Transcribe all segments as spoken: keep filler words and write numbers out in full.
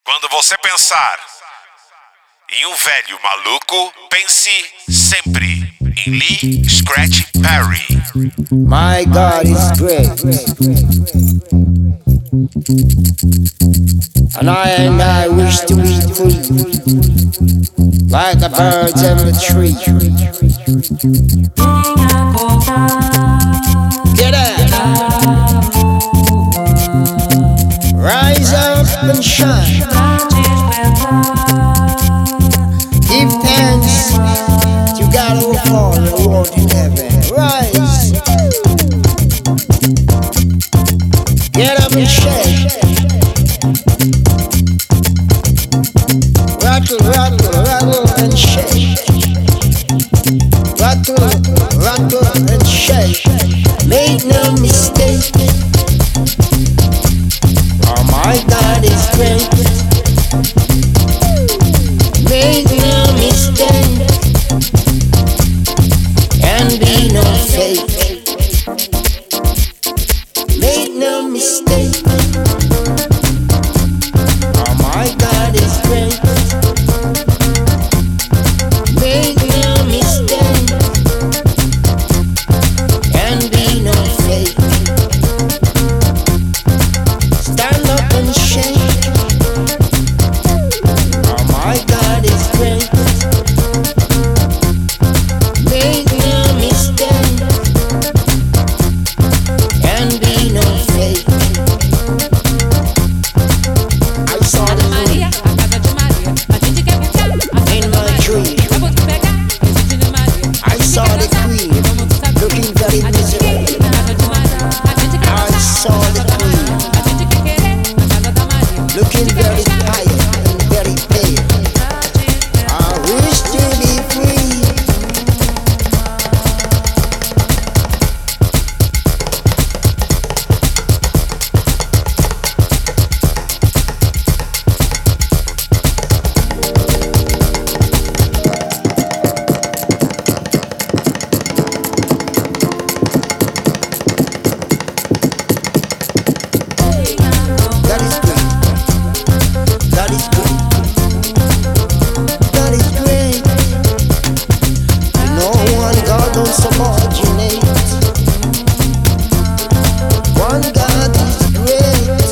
Quando você pensar em um velho maluco, pense sempre em Lee Scratch Perry. My God is great, and I and I wish to be free, like the birds in the tree. Get up, rise up and shine. Give thanks to God who called the world in heaven. Rise, get up and shake. Rattle, rattle, rattle and shake. Rattle, rattle and shake. Make no mistake. Oh, my God is great. Make no mistake and be no fake. Make no mistake. Oh, my God is great. Make no mistake and be no fake. Stand up and shake. Oh, my God is great. Make no mistake and be no fake. I saw the Maria, a casa de Maria, a gente quer ficar in my dream. Vamos te pegar, a gente de Maria. I saw the queen looking very miserable. I saw the queen looking very tired and very pale. I wish to be free. That is great. That is great. That is great. No one God don't subordinate. One God is great.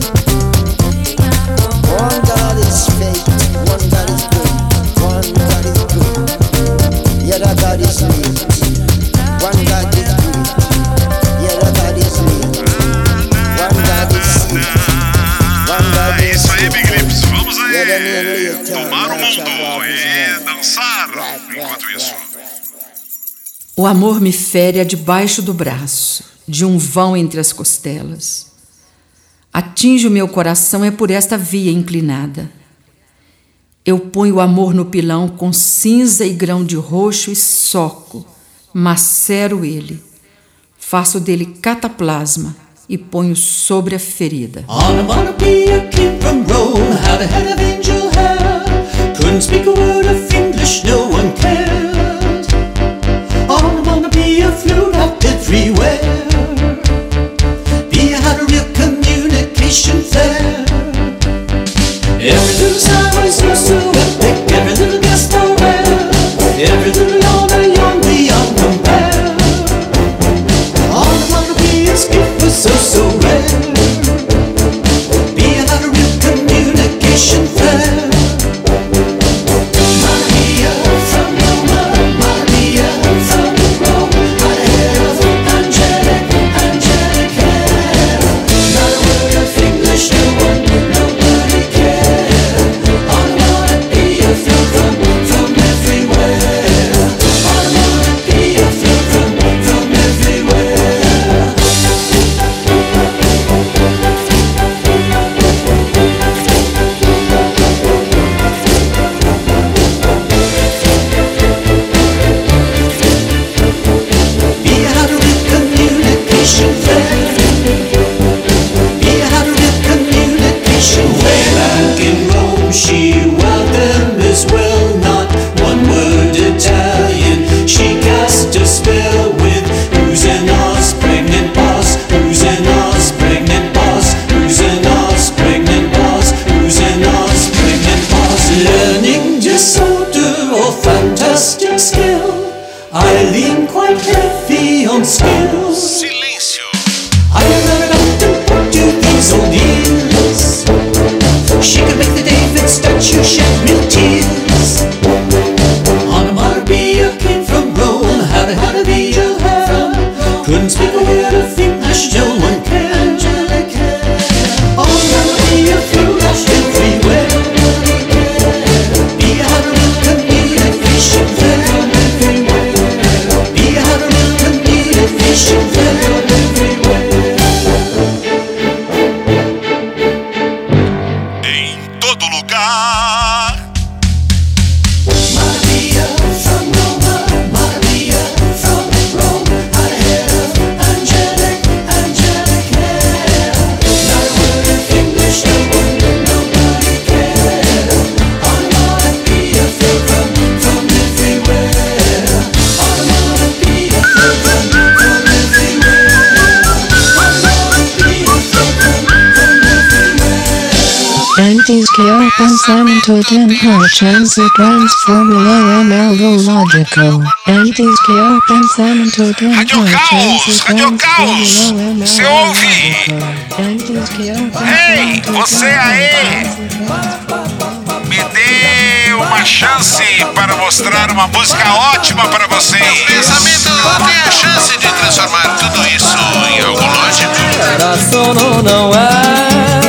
One God is fake. One God is great. One God is great. The other God is great. One God is great. The other God is great. One God is sweet. One God É is isso aí, sweet. Big Lips. Vamos aí. Yeah, then you later, Tomar o now shall mundo love his e hand. dançar Right, enquanto right, isso. right, right. O amor me fere debaixo do braço, de um vão entre as costelas. Atinge o meu coração é por esta via inclinada. Eu ponho o amor no pilão com cinza e grão de roxo e soco, macero ele. Faço dele cataplasma e ponho sobre a ferida. Onomatopoeia came from Rome, had a head of angel hair, couldn't speak a word of English, no one cared. Onomatopoeia flew out everywhere. Pia had a real communication flair. Every little sound was so so epic, every little guest I read, every little yawn yawn beyond compare. Onomatopoeia's gift was so so rare. Pia had a real communication flair. Maria from Roma, Maria from Rome, had a head of angelic, angelic hair. Not a word of English, no one, nobody cared. Onomatopoeia todo lugar. Maria from Roma, Maria from Rome, had a hair of angelic, angelic hair. Not a word of English, no wonder nobody cared. Onomatopoeia flew from, from everywhere. Onomatopoeia flew from, from everywhere. Onomatopoeia flew from, from everywhere. Antes que eu pensamento tenha chance transformula melodical. Antes que eu pensamento tenha Rádio Caos, chance Rádio Caos, transformula você ouve? Antes que eu Ei, pensamento você aí, me dê uma chance para mostrar uma música ótima para vocês. O pensamento tem a chance de transformar tudo isso em algo lógico. Era sono, não é?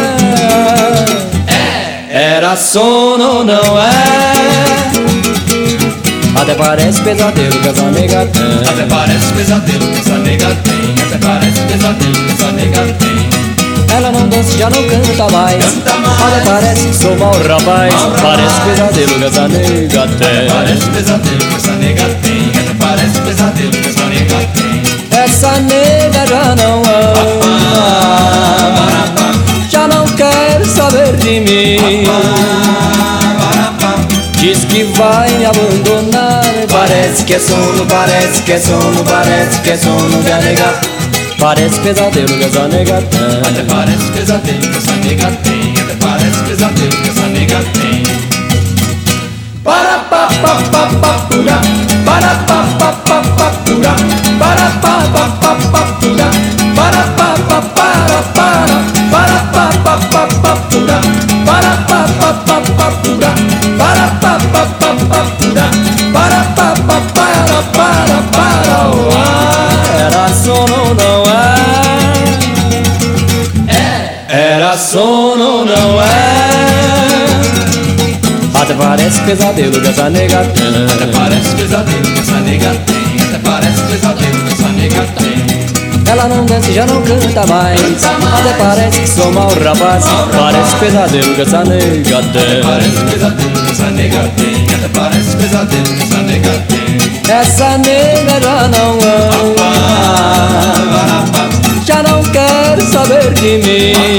Era sono, não é? Até parece pesadelo que essa nega tem. Até parece pesadelo que essa nega tem. Até parece pesadelo que essa nega tem. Ela não dança, já não canta mais. Canta mais. Até parece que sou mau rapaz. Mau rapaz. Parece pesadelo que essa nega Até tem. parece pesadelo que essa nega tem. Até parece pesadelo que essa nega tem. Essa nega já não ama, já não quer saber de mim. Diz que vai me abandonar. Parece que é sono, parece que é sono, parece que é sono que a nega. Parece pesadelo que essa nega tem. Até parece pesadelo que essa nega tem. Até parece pesadelo que essa nega tem. Para pa pa pa pa pura. Para pa pa pa pa pura. Para pa pa pa pa pura. Para pa pa para para. Para pa pa pa pa pura. Para pa pa pa pa pura. Para pa pa pa pa pura. Para pa pa para para para o ar. Era sono, não é? Era sono, não é? Até parece pesadelo que essa nega tem. Até parece pesadelo que essa nega tem. Até parece pesadelo que essa nega tem. Ela não dança e já não canta mais. Até parece que sou mau rapaz. Parece pesadelo que essa nega tem. Parece pesadelo que essa nega tem. Até parece pesadelo que essa nega tem. Essa nega já não ama, já não quer saber de mim.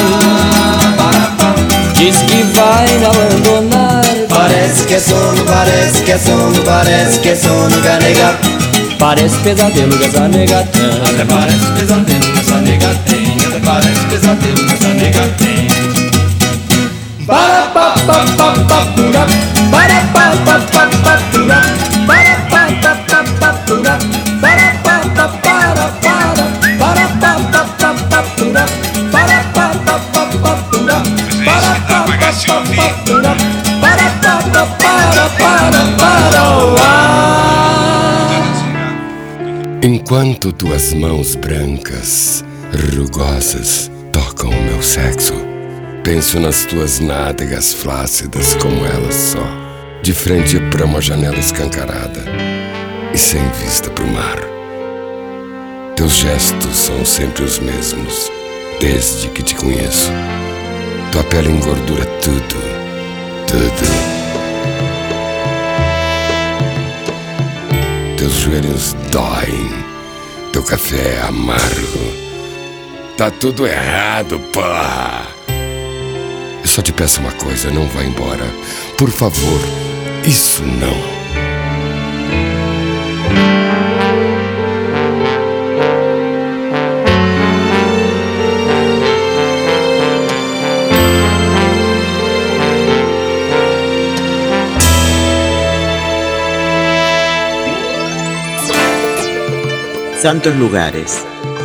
Diz que vai me abandonar. Parece que é sono, parece que é sono, parece que é sono que a nega. Parece pesadelo que essa nega tem. Até parece pesadelo que essa nega tem. Até parece pesadelo que essa nega tem. Para pa pa pa pa pura. Para pa pa pa pa pura. Para pa pa pa pa pura. Para pa pa para para. Para pa pa pa pa pura. Para pa pa pa pa pura. Para pa pa pa pa pura. Para pa pa para para para o ar. Enquanto tuas mãos brancas, rugosas, tocam o meu sexo, penso nas tuas nádegas flácidas como elas só, de frente para uma janela escancarada e sem vista pro mar. Teus gestos são sempre os mesmos, desde que te conheço. Tua pele engordura tudo, tudo. Teus joelhos doem, teu café é amargo. Tá tudo errado, porra. Eu só te peço uma coisa, não vá embora. Por favor, isso não. Santos lugares.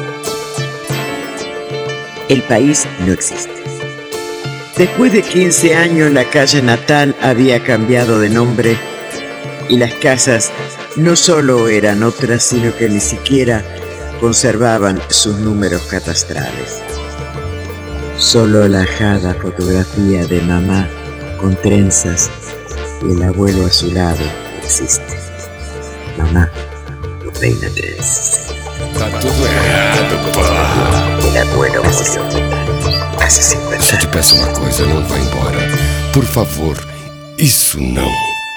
El país no existe. Después de quince años la calle natal había cambiado de nombre y las casas no solo eran otras, sino que ni siquiera conservaban sus números catastrales. Solo la ajada fotografía de mamá con trenzas y el abuelo a su lado existe. Mamá no peina trenzas. Tá tudo errado, porra. El abuelo murió hace cincuenta Eu só te peço uma coisa, não vá embora. Por favor, isso não.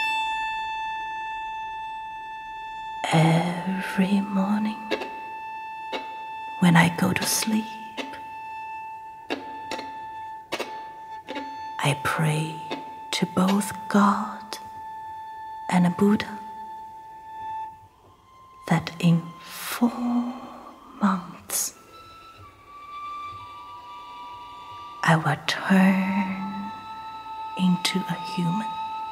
Every morning when I go to sleep, I pray to both God and a Buddha that in four months I will turn into a human.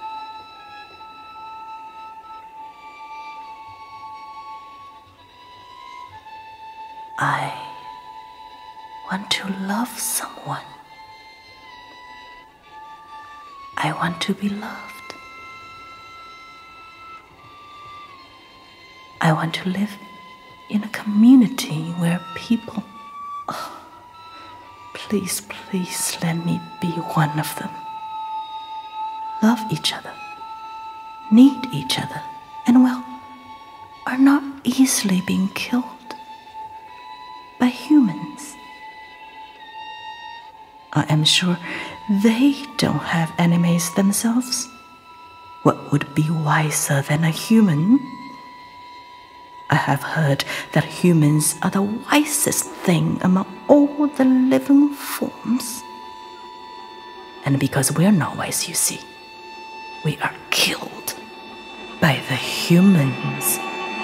I want to love someone. I want to be loved. I want to live in a community where people, oh, please, please let me be one of them. Love each other, need each other, and well, are not easily being killed by humans. I am sure they don't have enemies themselves. What would be wiser than a human? I have heard that humans are the wisest thing among all the living forms. And because we're not wise, you see, we are killed by the humans.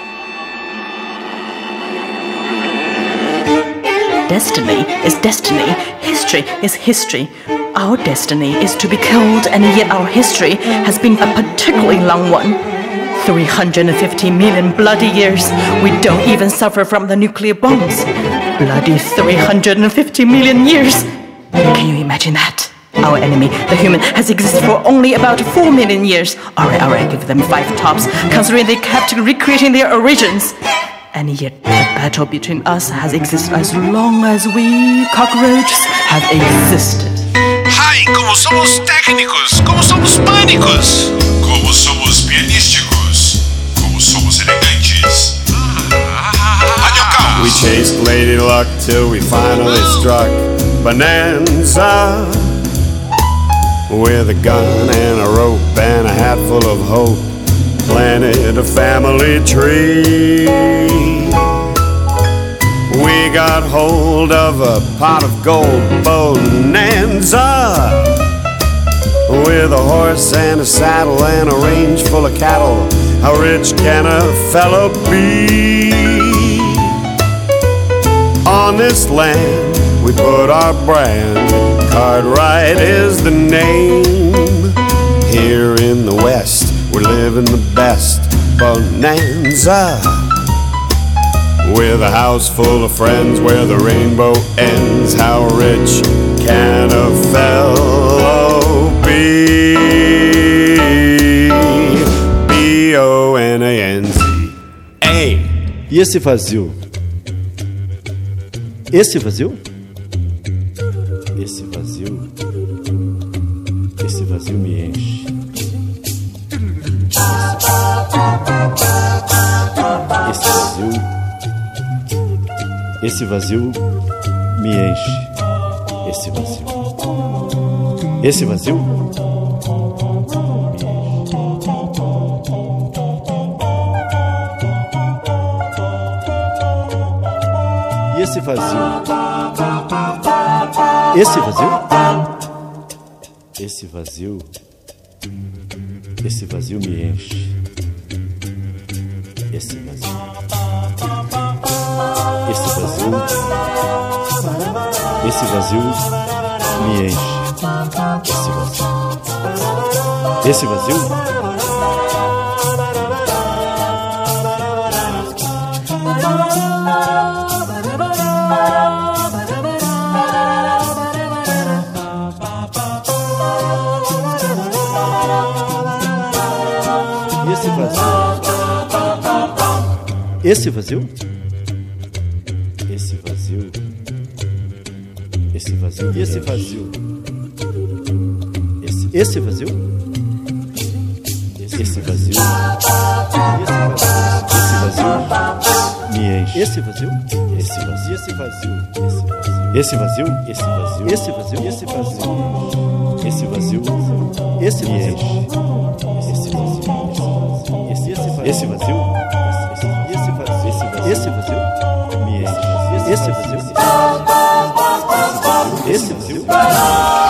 Destiny is destiny. History is history. Our destiny is to be killed, and yet our history has been a particularly long one. three hundred fifty million bloody years. We don't even suffer from the nuclear bombs. Bloody three hundred fifty million years. Can you imagine that? Our enemy, the human, has existed for only about four million years. Alright, alright, give them five tops, considering they kept recreating their origins. And yet the battle between us has existed as long as we, cockroaches, have existed. Ai, como somos técnicos, como somos pânicos, como somos pianísticos, como somos elegantes. We chased Lady Luck till we finally struck Bonanza, with a gun and a rope and a hat full of hope, planted a family tree. We got hold of a pot of gold bonanza, with a horse and a saddle and a range full of cattle. How rich can a fellow be? On this land we put our brand. Cartwright is the name. Here in the West we're living the best bonanza, with a house full of friends where the rainbow ends. How rich can a fellow be? B O N A N Z A. E esse vazio? Esse vazio? Esse vazio? Esse vazio me enche. Esse vazio, esse vazio me enche. Esse vazio, esse vazio me enche. E esse vazio, esse vazio, esse vazio, esse vazio me enche. Esse vazio, esse vazio, esse vazio me enche. Esse vazio, esse vazio. Esse vazio, esse vazio, esse vazio, esse vazio, esse, esse vazio, esse vazio, esse vazio me enche. Esse vazio, esse vazio, esse vazio, esse vazio, esse vazio, esse vazio, esse vazio, esse vazio, esse vazio, esse me enche. Esse vazio, esse vazio, esse vazio me enche. Esse vazio, esse vazio.